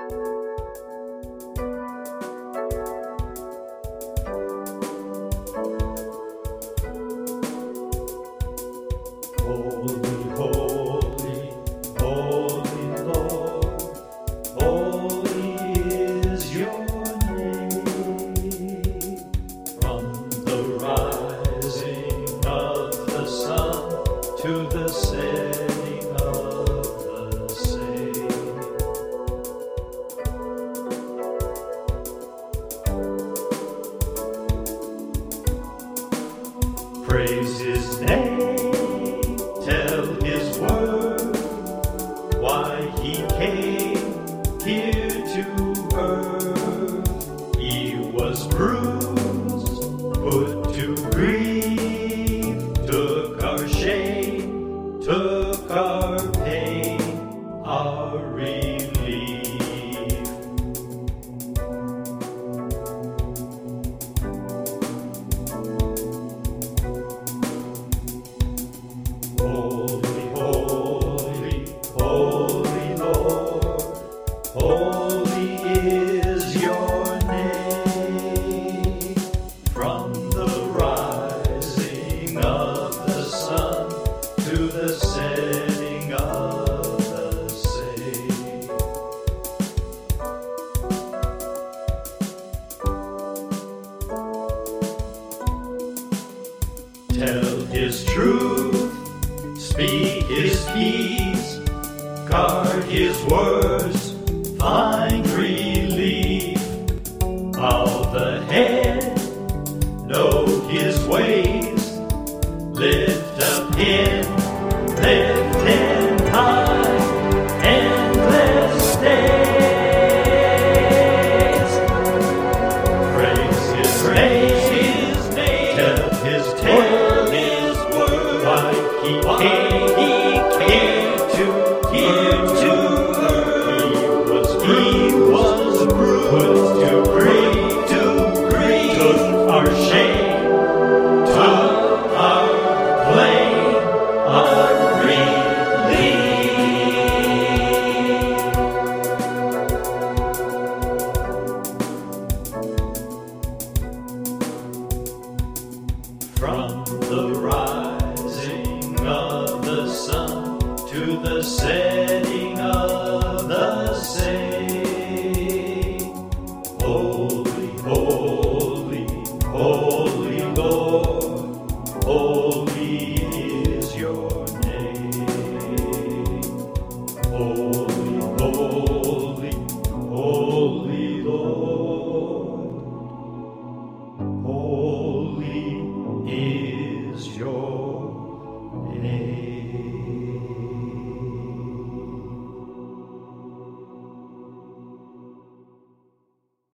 Holy, holy, holy Lord, holy is your name. From the rising of the sun to the setting of the same. Praise his name, tell his word, why he came here to earth. He was bruised, put to grief, took our shame, took our pain, our relief. Holy, holy, holy Lord, holy is your name. From the rising of the sun to the setting of the same. Tell his truth, speak his peace, guard his words, find relief. Bow the head, know his ways, lift up him high, endless days. Praise his name, tell his tale, his word, why he came to earth. He was bruised to grief, took our shame, took our blame, our relief. From the rising of the sun to the setting of the same. Holy, holy, holy Lord, holy is your name. Holy, holy, holy Lord, holy is your